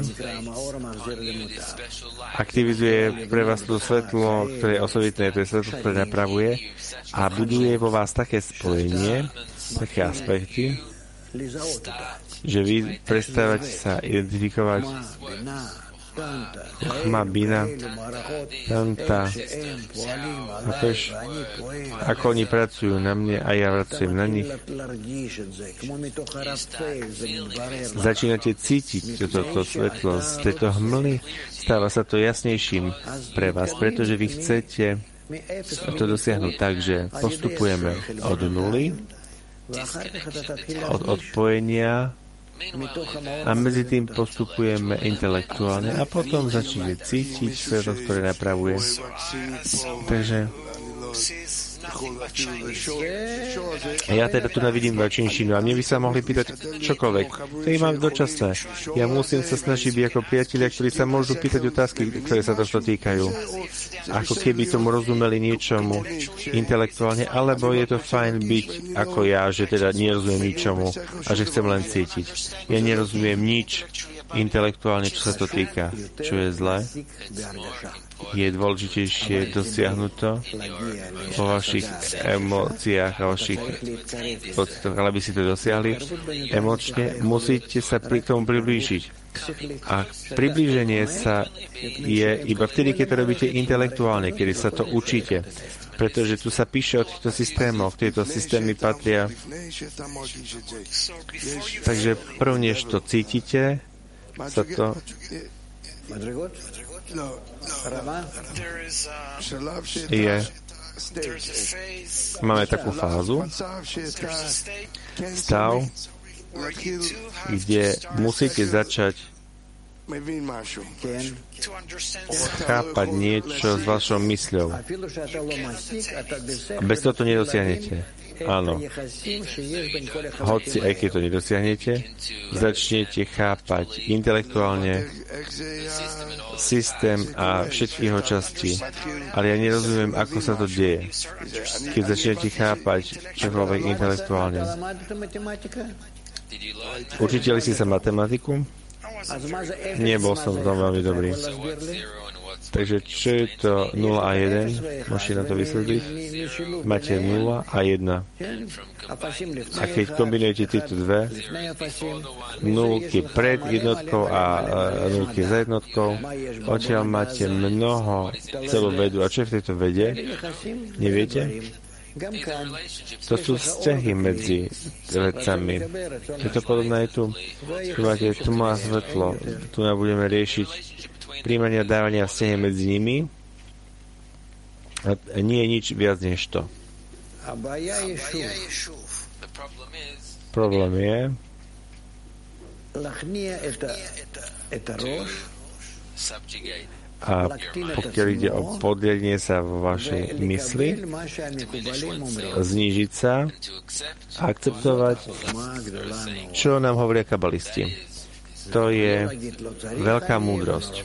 aktivizuje pre vás to svetlo, ktoré je osobitné, to je svetlo, ktoré napravuje, a buduje vo vás také spojenie, také aspekty, že vy prestávate sa identifikovať Chma, Bina, Tanta, ako oni pracujú na mne a ja pracujem na nich. Začínate cítiť toto svetlo z tejto hmly, stáva sa to jasnejším pre vás, pretože vy chcete to dosiahnuť tak, že postupujeme od nuly, od odpojenia, a medzi tým postupujeme intelektuálne a potom začneme cítiť svetlo, ktoré napravuje. Takže ja teda tu navidím veľčinšinu a mne by sa mohli pýtať čokoľvek. To ich mám dočasné. Ja musím sa snažiť byť ako priatelia, ktorí sa môžu pýtať otázky, ktoré sa tohto týkajú. Ako keby tomu rozumeli niečomu intelektuálne, alebo je to fajn byť ako ja, že teda nerozumiem ničomu a že chcem len cítiť. Ja nerozumiem nič intelektuálne, čo sa to týka. Čo je zlé? je dôležitejšie dosiahnuť to vo vašich emóciách a vašich pocitoch, ale aby si to dosiahli emočne, musíte sa pri tomu priblížiť. A priblíženie sa je iba vtedy, keď to robíte intelektuálne, kedy sa to učíte. Pretože tu sa píše o týchto systémoch. Tieto systémy patria. Takže prv, než to cítite, sa to... Máme takú fázu, stav, kde musíte začať chápať niečo s vašou mysľou. Bez toho to nedosiahnete. Áno. Hoci, aj keď to nedosiahnete, začnete chápať intelektuálne systém a všetky jeho časti. Ale ja nerozumiem, ako sa to deje. Keď začnete chápať čokoľvek intelektuálne. Učiteľi si sa matematiku? Nebol som tam veľmi dobrý. Takže čo je to 0 a 1? Môžete na to vysvetliť? Máte 0 a 1. A keď kombinujete tieto dve, nulky pred jednotkou a nulky za jednotkou, odtiaľ máte celú vedu. A čo je v tejto vede? Neviete? To sú vzťahy medzi vecami. Je to podobné aj tu. Tu máte tmu a svetlo. Tu budeme riešiť príjmanie a dávanie a vzťahy medzi nimi. A nie je nič viac než to. Problém je a pokiaľ ide o podriadenie sa vo vašej mysli, znížiť sa a akceptovať, čo nám hovoria kabalisti. To je veľká múdrosť.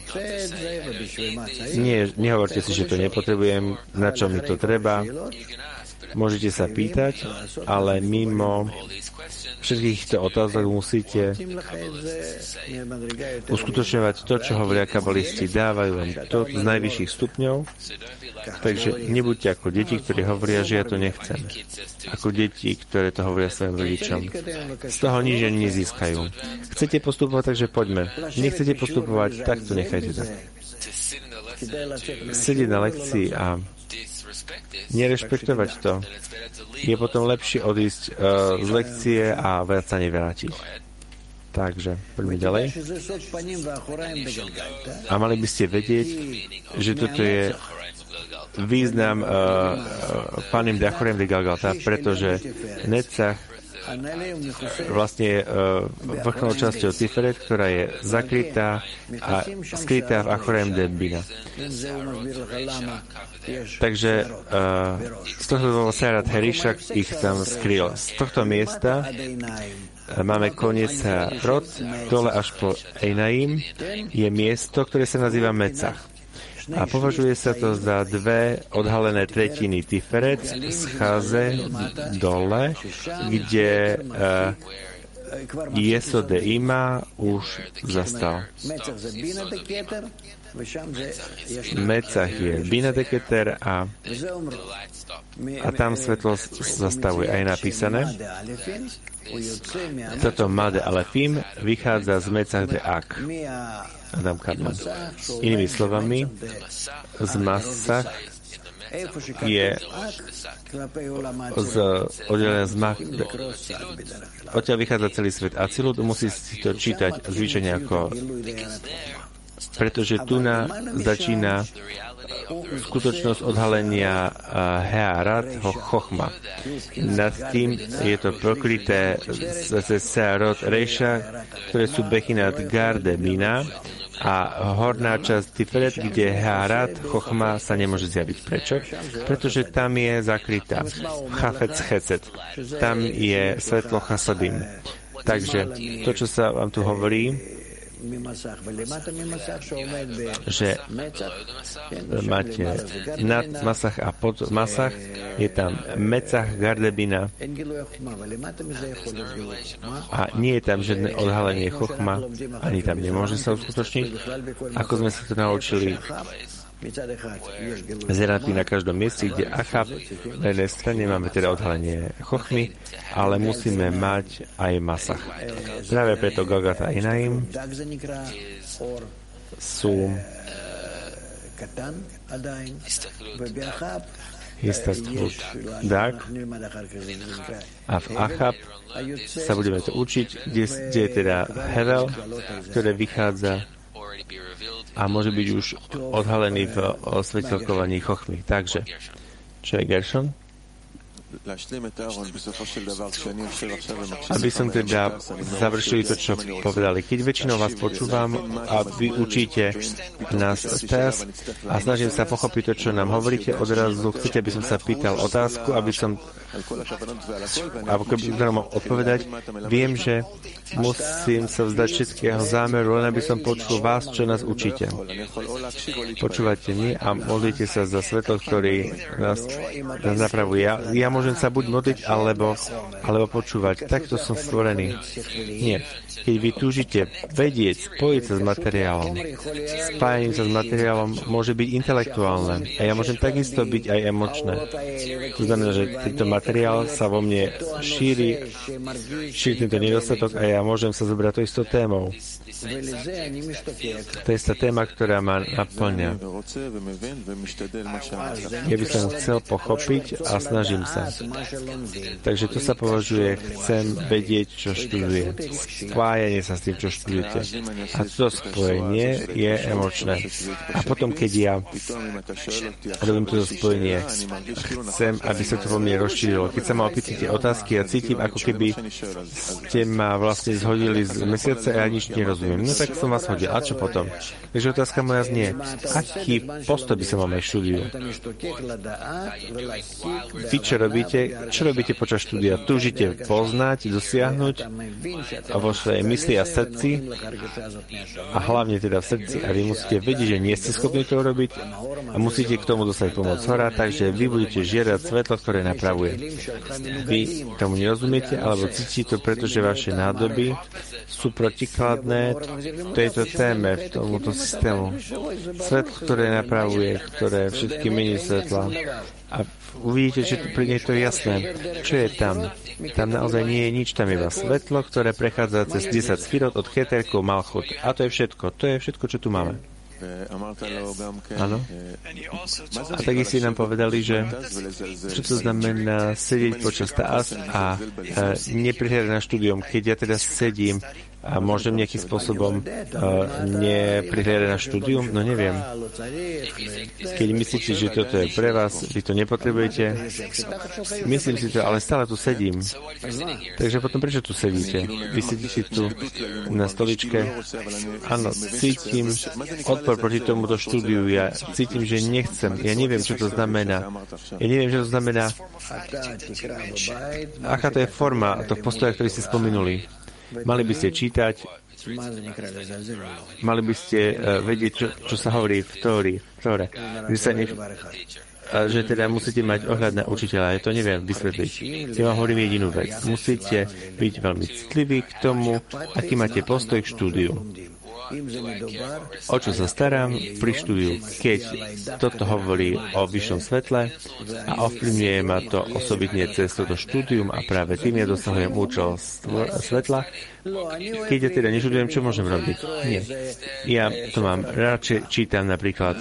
Nehovorte si, že to nepotrebujem, na čo mi to treba. Môžete sa pýtať, ale mimo všetkých týchto otázok musíte uskutočňovať to, čo hovoria kabalisti. Dávajú vám to z najvyšších stupňov, takže nebuďte ako deti, ktorí hovoria, že ja to nechcem. Ako deti, ktoré to hovoria svojim rodičom. Z toho nič ani nezískajú. Chcete postupovať, takže poďme. Nechcete postupovať, tak to nechajte tak. Sedieť na lekcii a nerešpektovať to, je potom lepšie odísť z lekcie a viac sa nevrátiť. Takže, poďme ďalej. A mali by ste vedieť, že toto je význam Panim Dachorem de Galgalta, pretože Netzach vlastne je vrcholnou časťou Tiferet, ktorá je zakrytá a skrytá v Achorem de Bina. Takže z tohto dôvodu Serat Herišak ich tam skryl. Z tohto miesta máme koniec rod, dole až po Einaim je miesto, ktoré sa nazýva Mecach. A považuje sa to za dve odhalené tretiny Tiferet z Cháze dole, kde Jesod de Ima už zastal. Mecach je Bina de Keter a tam svetlo zastavuje. A je napísané, toto Made Alefim vychádza z Mecach de Ak. Adam Kadmon. Inými slovami, z Masach je oddelené z Mach. Odtiaľ vychádza celý svet. A celú musí si to čítať zvyčajne ako, pretože tu začína skutočnosť odhalenia Hearat Chochma. Nad tým je to pokryté z Searot Reiša, ktoré sú Bechinat Garde Bina, a horná časť Tiferet, kde Hearat Chochma sa nemôže zjaviť. Prečo? Pretože tam je zakrytá Chafetz Checet. Tam je svetlo Chasadim. Takže to, čo sa vám tu hovorí, že máte nad Masach a pod Masach je tam Mecach Gardebina a nie je tam žiadne odhalenie Chochma, ani tam nemôže sa uskutočniť. Ako sme sa to naučili Zerátky na každom mieste, kde Achab na jednej strane máme teda odhalenie chochmy, ale musíme mať aj Masach. Práve preto Galgata a Enaim sú Histaklut Dark a v Achab sa budeme to učiť, kde je teda Hevel, ktoré vychádza a môže byť už odhalený v osvetelkovaní chochmy. Takže, čo je Gershon? Aby som teda završili to, čo povedali. Keď väčšinou vás počúvam a vy učíte nás teraz a snažím sa pochopiť to, čo nám hovoríte, odrazu chcete, aby som sa pýtal otázku, aby som mám odpovedať. Viem, že musím sa vzdať všetkého zámeru, len aby som počul vás, čo nás učíte. Počúvate mi a modlite sa za svetlo, ktorý nás napravuje. Ja môžem sa buď modliť, alebo počúvať. Takto som stvorený. Nie. Keď vy túžite vedieť, spojiť sa s materiálom, spájanie sa s materiálom môže byť intelektuálne. A ja môžem takisto byť aj emočné. To znamená, že tento materiál sa vo mne šíri tento nedostatok a ja môžem sa zobrať to istou témou. To je tá téma, ktorá ma naplňa. Ja by som chcel pochopiť a snažím sa. Takže to sa považuje, chcem vedieť, čo študujem. Spájanie sa s tým, čo študujete. A to spojenie je emočné. A potom, keď ja robím toto spojenie, chcem, aby sa to vo mne rozšírilo. Keď sa ma opýtate otázky, ja cítim, ako keby ste ma vlastne zhodili z mesiaca a ja nič nerozumiem. No tak som vás hodil. A čo potom? Takže otázka moja znie, aký postoj by som mal aj štúdiu? Vy čo robíte? Čo robíte počas štúdia? Túžite poznať, dosiahnuť vo svojej mysli a srdci a hlavne teda v srdci a vy musíte vedieť, že nie ste schopní to urobiť a musíte k tomu dostať pomoc hora, takže vy budete žiadať svetlo, ktoré napravuje. Vy tomu nerozumiete, alebo cítite to, pretože vaše nádoby sú protikladné tejto téme, v tomuto systému. Svetlo, ktoré napravuje, ktoré všetky mení svetla. A uvidíte, že pri nej to je jasné. Čo je tam? Tam naozaj nie je nič, tam je iba svetlo, ktoré prechádza cez 10 sfirot od Keterkov Malchut. A to je všetko. To je všetko, čo tu máme. Áno. A takisto nám povedali, že čo to znamená sedieť počas Ta'as a neprihľadať na štúdium. Keď ja teda sedím a môžem nejakým spôsobom neprihľadať na štúdium, no neviem. Keď myslíte, že toto je pre vás, vy to nepotrebujete, myslím si to, ale stále tu sedím. Takže potom prečo tu sedíte? Vy sedíte tu na stoličke. Áno, cítim odpor proti tomuto štúdiu. Ja cítim, že nechcem. Ja neviem, čo to znamená. Aká to je forma toho postoja, ktorý ste spomenuli? Mali by ste čítať, mali by ste vedieť, čo sa hovorí v Tóre. Že teda musíte mať ohľad na učiteľa. Ja to neviem vysvetliť. Ja vám hovorím jedinú vec. Musíte byť veľmi citliví k tomu, aký máte postoj k štúdiu. O čo sa starám pri štúdiu, keď toto hovorí o vyššom svetle a ovplyvňuje ma to osobitne cez toto štúdium a práve tým ja dosahujem účel svetla. Keď ja teda neštudujem, čo môžem robiť? Nie. Ja to mám radšej čítam napríklad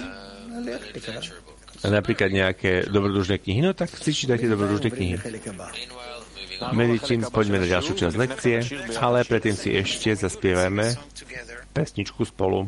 nejaké dobrodružné knihy, no tak si čítajte dobrodružné knihy. Medzi tým poďme na ďalšiu časť lekcie, ale predtým si ešte zaspievajme pesničku spolu.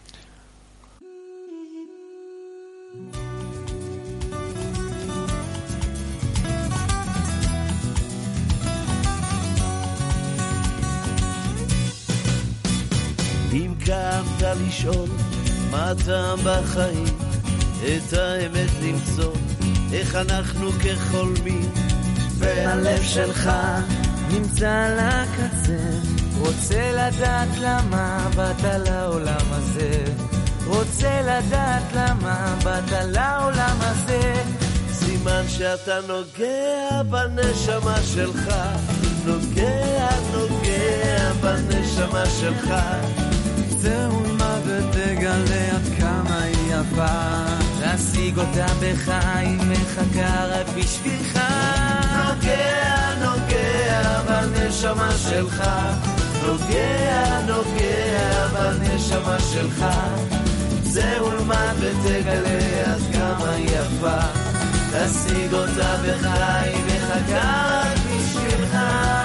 אם קמת לשאול מה הטעם בחיים, את האמת למצוא, איך אנחנו כחולמים, והלב שלך נמצא על הקצה, רוצה לדעת למה באת לעולם הזה, רוצה לדעת למה באת לעולם הזה, סימן שאתה נוגע בנשמה שלך, נוגע בנשמה שלך, זהו מה ותגלה עד כמה היא יפה. להשיג אותה בך, היא מחכה רק בשבילך. נוגע, נוגע בנשמה שלך, נוגע, נוגע בנשמה שלך. זהו למד ותגלה עד כמה היא יפה, להשיג אותה בך, היא מחכה רק בשבילך.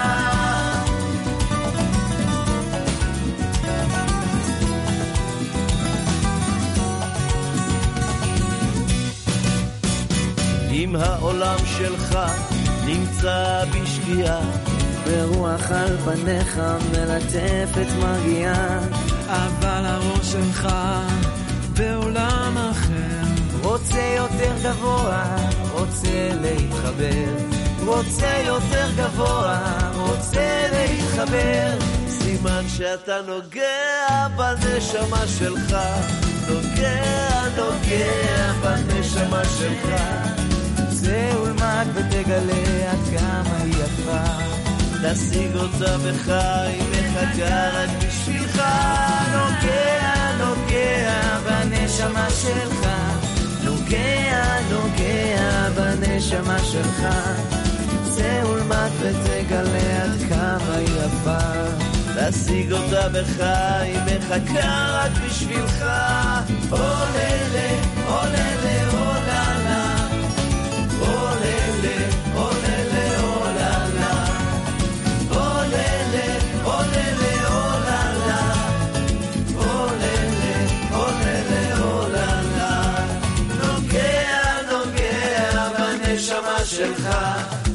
אם העולם שלך נמצא בשקיעה, ברוח על פניך מלטפת מגיעה, אבל הראש שלך בעולם אחר, רוצה יותר גבוה, רוצה להתחבר, רוצה יותר גבוה, רוצה להתחבר. סימן שאתה נוגע בנשמה שלך, נוגע, נוגע בנשמה שלך. זהו למד ותגלה עד כמה היא יפה, להשיג אותה בך, היא מחכה רק בשבילך. נוגע, נוגע בנשמה שלך, נוגע, נוגע בנשמה שלך. זהו למד ותגלה עד כמה היא יפה, להשיג אותה בך, היא מחכה רק בשבילך. עוללה, עוללה, עוללה, עוללה, עוללה, עוללה, עוללה, עוללה, עוללה, עוללה, עוללה, עוללה. נוגע, נוגע בנשמה שלך,